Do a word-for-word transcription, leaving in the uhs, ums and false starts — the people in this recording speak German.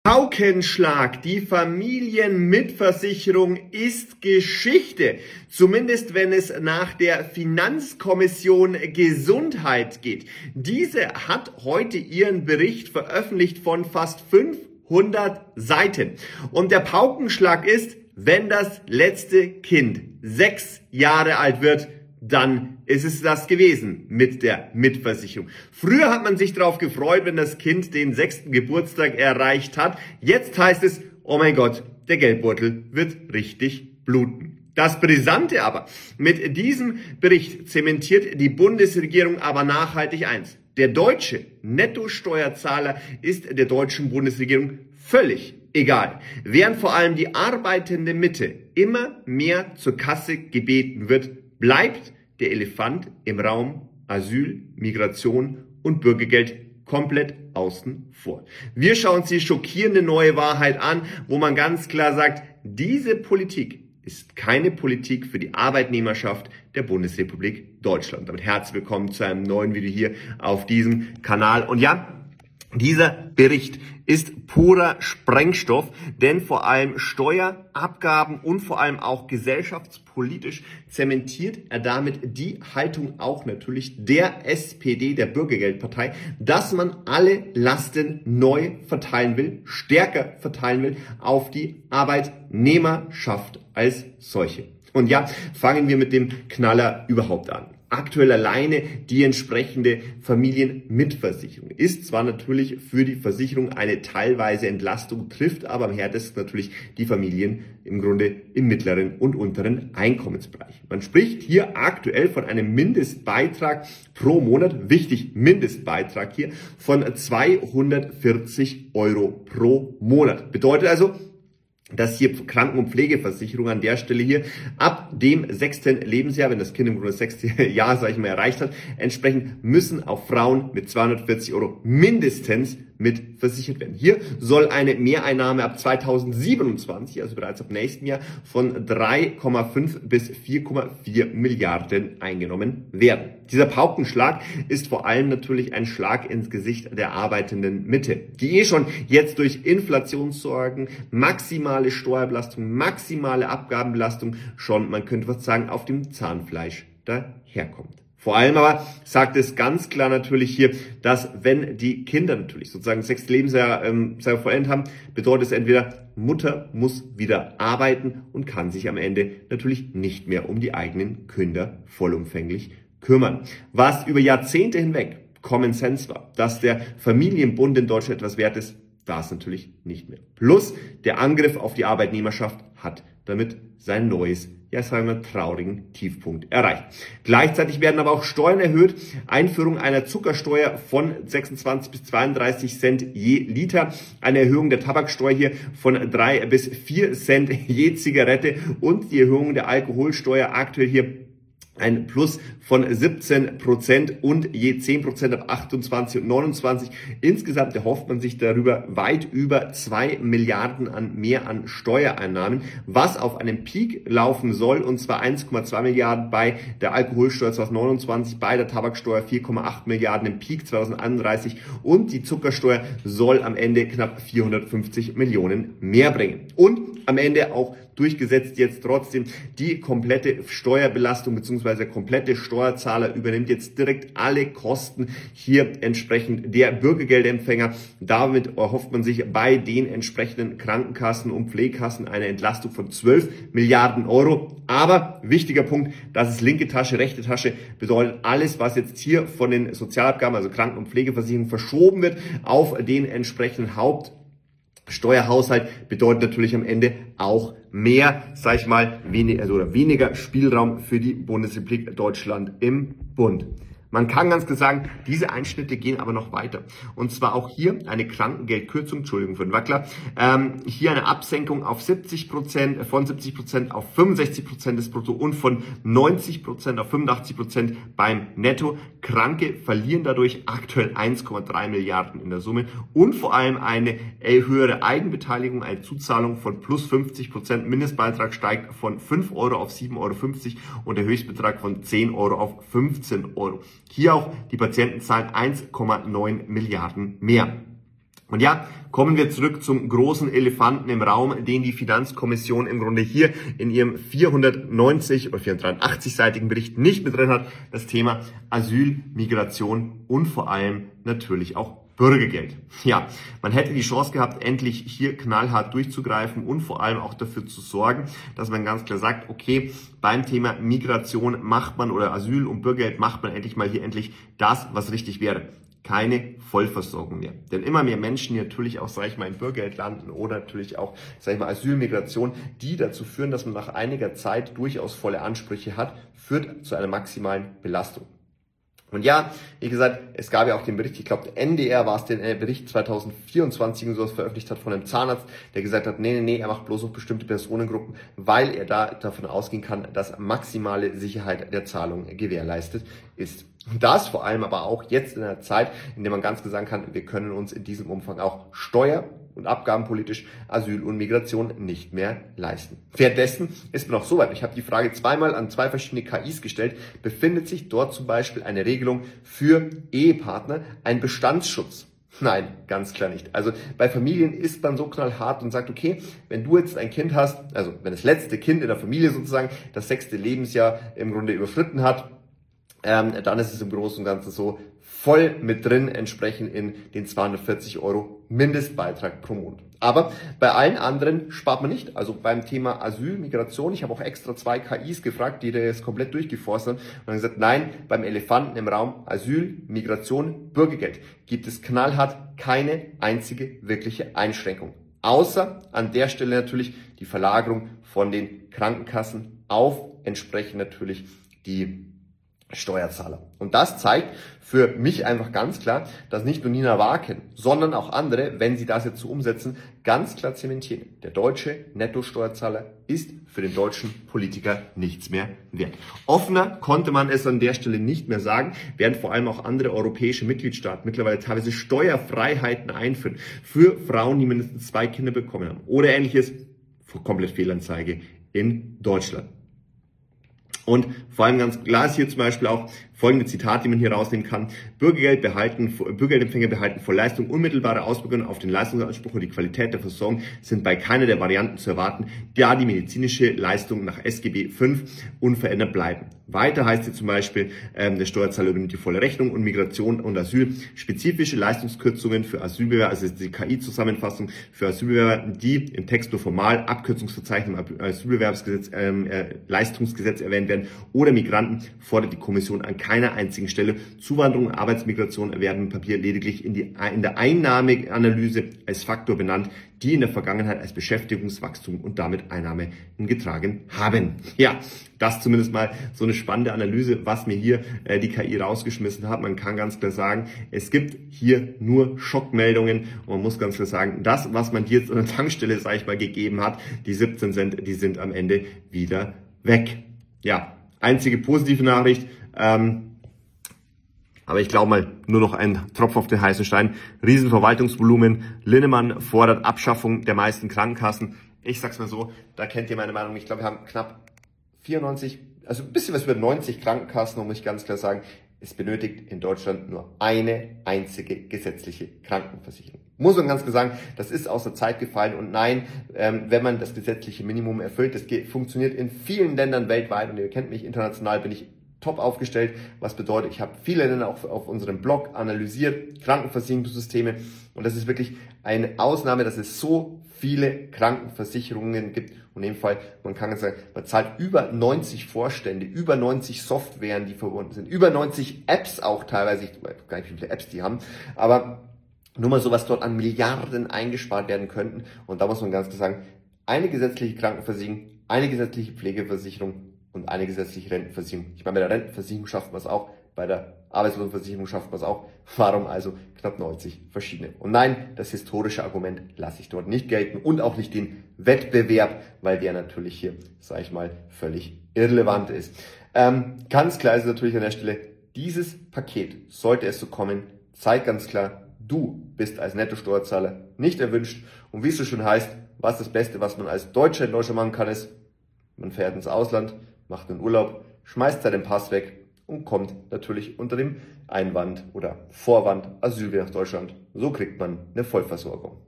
Paukenschlag, die Familienmitversicherung ist Geschichte, zumindest wenn es nach der Finanzkommission Gesundheit geht. Diese hat heute ihren Bericht veröffentlicht von fast fünfhundert Seiten. Und der Paukenschlag ist, wenn das letzte Kind sechs Jahre alt wird, dann ist es das gewesen mit der Mitversicherung. Früher hat man sich darauf gefreut, wenn das Kind den sechsten Geburtstag erreicht hat. Jetzt heißt es, oh mein Gott, der Geldbeutel wird richtig bluten. Das Brisante aber, mit diesem Bericht zementiert die Bundesregierung aber nachhaltig eins. Der deutsche Nettosteuerzahler ist der deutschen Bundesregierung völlig egal. Während vor allem die arbeitende Mitte immer mehr zur Kasse gebeten wird, bleibt der Elefant im Raum Asyl, Migration und Bürgergeld komplett außen vor. Wir schauen uns die schockierende neue Wahrheit an, wo man ganz klar sagt, diese Politik ist keine Politik für die Arbeitnehmerschaft der Bundesrepublik Deutschland. Damit herzlich willkommen zu einem neuen Video hier auf diesem Kanal. Und ja, dieser Bericht ist purer Sprengstoff, denn vor allem Steuerabgaben und vor allem auch gesellschaftspolitisch zementiert er damit die Haltung auch natürlich der S P D, der Bürgergeldpartei, dass man alle Lasten neu verteilen will, stärker verteilen will auf die Arbeitnehmerschaft als solche. Und ja, fangen wir mit dem Knaller überhaupt an. Aktuell alleine die entsprechende Familienmitversicherung ist zwar natürlich für die Versicherung eine teilweise Entlastung, trifft aber am härtesten natürlich die Familien im Grunde im mittleren und unteren Einkommensbereich. Man spricht hier aktuell von einem Mindestbeitrag pro Monat, wichtig, Mindestbeitrag hier von zweihundertvierzig Euro pro Monat. Bedeutet also, dass hier Kranken- und Pflegeversicherung an der Stelle hier ab dem sechsten Lebensjahr, wenn das Kind im Grunde das sechste Jahr, sage ich mal, erreicht hat, entsprechend müssen auch Frauen mit zweihundertvierzig Euro mindestens mit versichert werden. Hier soll eine Mehreinnahme ab zweitausendsiebenundzwanzig, also bereits ab nächsten Jahr, von drei Komma fünf bis vier Komma vier Milliarden eingenommen werden. Dieser Paukenschlag ist vor allem natürlich ein Schlag ins Gesicht der arbeitenden Mitte, die eh schon jetzt durch Inflationssorgen, maximale Steuerbelastung, maximale Abgabenbelastung schon, man könnte was sagen, auf dem Zahnfleisch daherkommt. Vor allem aber sagt es ganz klar natürlich hier, dass wenn die Kinder natürlich sozusagen das sechste Lebensjahr ähm, vollendet haben, bedeutet es entweder, Mutter muss wieder arbeiten und kann sich am Ende natürlich nicht mehr um die eigenen Kinder vollumfänglich kümmern. Was über Jahrzehnte hinweg Common Sense war, dass der Familienbund in Deutschland etwas wert ist, war es natürlich nicht mehr. Plus der Angriff auf die Arbeitnehmerschaft hat damit sein neues, ja sagen wir, traurigen Tiefpunkt erreicht. Gleichzeitig werden aber auch Steuern erhöht. Einführung einer Zuckersteuer von sechsundzwanzig bis zweiunddreißig Cent je Liter. Eine Erhöhung der Tabaksteuer hier von drei bis vier Cent je Zigarette und die Erhöhung der Alkoholsteuer aktuell hier ein Plus von siebzehn Prozent und je zehn Prozent ab achtundzwanzig und neunundzwanzig. Insgesamt erhofft man sich darüber weit über zwei Milliarden an mehr an Steuereinnahmen, was auf einen Peak laufen soll, und zwar eins Komma zwei Milliarden bei der Alkoholsteuer zweitausendneunundzwanzig, bei der Tabaksteuer vier Komma acht Milliarden im Peak zweitausendeinunddreißig und die Zuckersteuer soll am Ende knapp vierhundertfünfzig Millionen mehr bringen. Und am Ende auch durchgesetzt jetzt trotzdem die komplette Steuerbelastung bzw. der komplette Steuerzahler übernimmt jetzt direkt alle Kosten hier entsprechend der Bürgergeldempfänger. Damit erhofft man sich bei den entsprechenden Krankenkassen und Pflegekassen eine Entlastung von zwölf Milliarden Euro. Aber wichtiger Punkt, das ist linke Tasche, rechte Tasche, bedeutet alles, was jetzt hier von den Sozialabgaben, also Kranken- und Pflegeversicherung verschoben wird auf den entsprechenden Haupt Steuerhaushalt, bedeutet natürlich am Ende auch mehr, sag ich mal, wenig, also oder weniger Spielraum für die Bundesrepublik Deutschland im Bund. Man kann ganz klar sagen, diese Einschnitte gehen aber noch weiter. Und zwar auch hier eine Krankengeldkürzung, Entschuldigung für den Wackler, ähm, hier eine Absenkung auf siebzig Prozent, von siebzig Prozent auf fünfundsechzig Prozent des Brutto und von neunzig Prozent auf fünfundachtzig Prozent beim Netto. Kranke verlieren dadurch aktuell eins Komma drei Milliarden in der Summe und vor allem eine höhere Eigenbeteiligung, eine Zuzahlung von plus fünfzig Prozent. Mindestbeitrag steigt von fünf Euro auf sieben Euro fünfzig und der Höchstbetrag von zehn Euro auf fünfzehn Euro. Hier auch die Patienten zahlen eins Komma neun Milliarden mehr. Und ja, kommen wir zurück zum großen Elefanten im Raum, den die Finanzkommission im Grunde hier in ihrem vierhundertneunzig oder vierhundertdreiundachtzig-seitigen Bericht nicht mit drin hat. Das Thema Asyl, Migration und vor allem natürlich auch Bürgergeld. Ja, man hätte die Chance gehabt, endlich hier knallhart durchzugreifen und vor allem auch dafür zu sorgen, dass man ganz klar sagt, okay, beim Thema Migration macht man oder Asyl und Bürgergeld macht man endlich mal hier endlich das, was richtig wäre. Keine Vollversorgung mehr. Denn immer mehr Menschen, die natürlich auch, sage ich mal, in Bürgergeld landen oder natürlich auch, sage ich mal, Asylmigration, die dazu führen, dass man nach einiger Zeit durchaus volle Ansprüche hat, führt zu einer maximalen Belastung. Und ja, wie gesagt, es gab ja auch den Bericht, ich glaube, der N D R war es, den Bericht zwanzig vierundzwanzig und sowas veröffentlicht hat von einem Zahnarzt, der gesagt hat, nee, nee, nee, er macht bloß auf bestimmte Personengruppen, weil er da davon ausgehen kann, dass maximale Sicherheit der Zahlung gewährleistet ist. Und das vor allem aber auch jetzt in einer Zeit, in der man ganz klar sagen kann, wir können uns in diesem Umfang auch steuer- und abgabenpolitisch Asyl und Migration nicht mehr leisten. Währenddessen ist man auch so weit, ich habe die Frage zweimal an zwei verschiedene K Is gestellt, befindet sich dort zum Beispiel eine Regelung für Ehepartner, ein Bestandsschutz? Nein, ganz klar nicht. Also bei Familien ist man so knallhart und sagt, okay, wenn du jetzt ein Kind hast, also wenn das letzte Kind in der Familie sozusagen das sechste Lebensjahr im Grunde überschritten hat, ähm, dann ist es im Großen und Ganzen so voll mit drin, entsprechend in den zweihundertvierzig Euro Mindestbeitrag pro Monat. Aber bei allen anderen spart man nicht. Also beim Thema Asyl, Migration, ich habe auch extra zwei K Is gefragt, die da jetzt komplett durchgeforstet haben und haben gesagt, nein, beim Elefanten im Raum Asyl, Migration, Bürgergeld gibt es knallhart keine einzige wirkliche Einschränkung. Außer an der Stelle natürlich die Verlagerung von den Krankenkassen auf entsprechend natürlich die Steuerzahler. Und das zeigt für mich einfach ganz klar, dass nicht nur Nina Waken, sondern auch andere, wenn sie das jetzt so umsetzen, ganz klar zementieren. Der deutsche Nettosteuerzahler ist für den deutschen Politiker nichts mehr wert. Offener konnte man es an der Stelle nicht mehr sagen, während vor allem auch andere europäische Mitgliedstaaten mittlerweile teilweise Steuerfreiheiten einführen für Frauen, die mindestens zwei Kinder bekommen haben oder ähnliches. Komplett Fehlanzeige in Deutschland. Und vor allem ganz klar ist hier zum Beispiel auch folgende Zitate, die man hier rausnehmen kann. Bürgergeld behalten, Bürgergeldempfänger behalten vor Leistung unmittelbare Auswirkungen auf den Leistungsanspruch und die Qualität der Versorgung sind bei keiner der Varianten zu erwarten, da die medizinische Leistung nach S G B fünf unverändert bleiben. Weiter heißt hier zum Beispiel, ähm, der Steuerzahler übernimmt die volle Rechnung und Migration und Asyl. Spezifische Leistungskürzungen für Asylbewerber, also die K I-Zusammenfassung für Asylbewerber, die im Text nur formal Abkürzungsverzeichnis im Asylbewerbsgesetz, ähm, äh, Leistungsgesetz erwähnt werden oder Migranten, fordert die Kommission an keiner einzigen Stelle. Zuwanderung und Arbeitsmigration werden im Papier lediglich in, die, in der Einnahmeanalyse als Faktor benannt, die in der Vergangenheit als Beschäftigungswachstum und damit Einnahmen getragen haben. Ja, das zumindest mal so eine spannende Analyse, was mir hier äh, die K I rausgeschmissen hat. Man kann ganz klar sagen, es gibt hier nur Schockmeldungen und man muss ganz klar sagen, das, was man hier an der Tankstelle, sage ich mal, gegeben hat, die siebzehn Cent, die sind am Ende wieder weg. Ja, einzige positive Nachricht, ähm, aber ich glaube mal, nur noch ein Tropfen auf den heißen Stein. Riesenverwaltungsvolumen. Linnemann fordert Abschaffung der meisten Krankenkassen. Ich sag's mal so, da kennt ihr meine Meinung. Ich glaube, wir haben knapp vierundneunzig, also ein bisschen was über neunzig Krankenkassen, und muss ich ganz klar sagen, es benötigt in Deutschland nur eine einzige gesetzliche Krankenversicherung. Muss man ganz klar sagen, das ist aus der Zeit gefallen und nein, ähm, wenn man das gesetzliche Minimum erfüllt, das geht, funktioniert in vielen Ländern weltweit und ihr kennt mich, international bin ich top aufgestellt, was bedeutet, ich habe viele Länder auch auf unserem Blog analysiert, Krankenversicherungssysteme, und das ist wirklich eine Ausnahme, dass es so viele Krankenversicherungen gibt. Und in dem Fall, man kann sagen, man zahlt über neunzig Vorstände, über neunzig Softwaren, die verbunden sind, über neunzig Apps auch teilweise, ich weiß gar nicht, wie viele Apps die haben, aber nur mal so, was dort an Milliarden eingespart werden könnten. Und da muss man ganz klar sagen, eine gesetzliche Krankenversicherung, eine gesetzliche Pflegeversicherung und eine gesetzliche Rentenversicherung. Ich meine, bei der Rentenversicherung schafft man es auch, bei der Arbeitslosenversicherung schafft man es auch. Warum also knapp neunzig verschiedene? Und nein, das historische Argument lasse ich dort nicht gelten und auch nicht den Wettbewerb, weil der natürlich hier, sage ich mal, völlig irrelevant ist. Ähm, ganz klar ist natürlich an der Stelle, dieses Paket, sollte es so kommen, zeigt ganz klar, du bist als Nettosteuerzahler nicht erwünscht. Und wie es so schön heißt, was das Beste, was man als Deutscher in Deutschland machen kann, ist, man fährt ins Ausland, macht einen Urlaub, schmeißt seinen Pass weg und kommt natürlich unter dem Einwand oder Vorwand Asyl nach Deutschland. So kriegt man eine Vollversorgung.